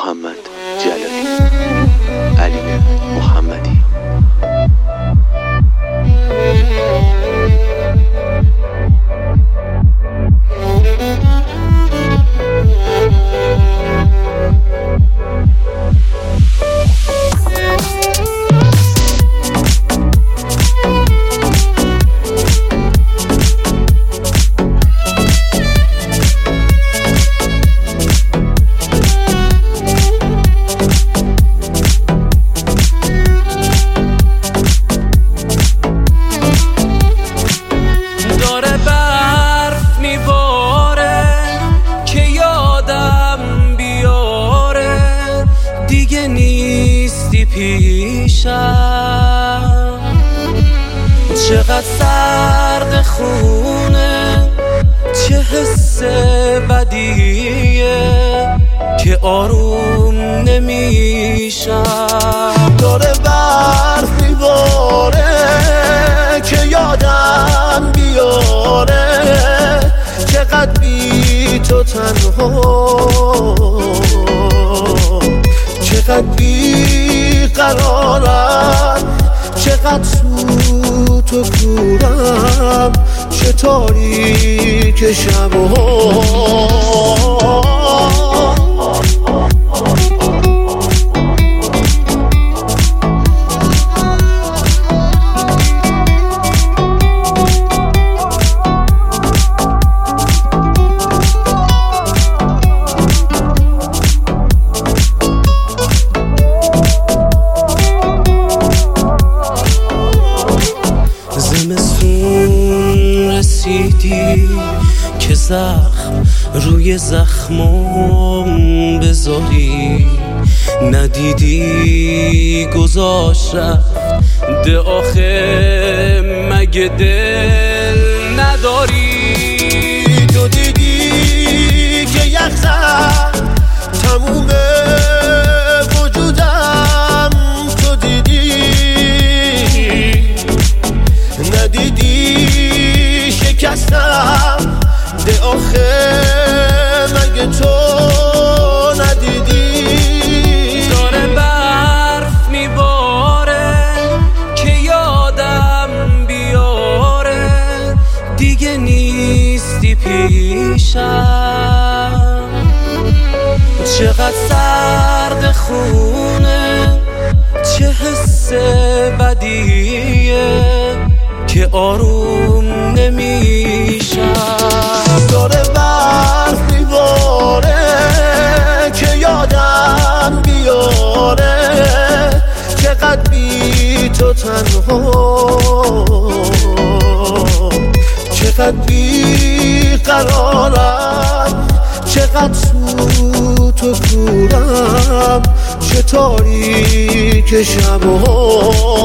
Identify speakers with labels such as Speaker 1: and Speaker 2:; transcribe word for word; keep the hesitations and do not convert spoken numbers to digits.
Speaker 1: محمد جلالی، علی محمدی.
Speaker 2: پیشم چقدر سرد خونه، چه حس بدیه که آروم نمیشم.
Speaker 3: داره برف میباره که یادم بیاره، چقدر بی تو تنها، چقدر بی قرارم، چقدر سوت و کورم، چه تاریک شبها.
Speaker 2: رسیدی که زخم روی زخمم بذاری، ندیدی گذاشت رفت ده آخه مگه دل نداری.
Speaker 3: تو دیدی که یخ زد تموم وجودم، تو دیدی ندیدی شکستم ده آخه مگه تو ندیدی.
Speaker 2: داره برف میباره که یادم بیاره، دیگه نیستی پیشم. چقدر سرد خونه، چه حس بدیه که آروم نمیشم.
Speaker 3: داره برف میباره که یادم بیاره، چقدر بی تو تنها، چقدر بی قرارم، چقدر سوت و کورم، چه تاریک شبها.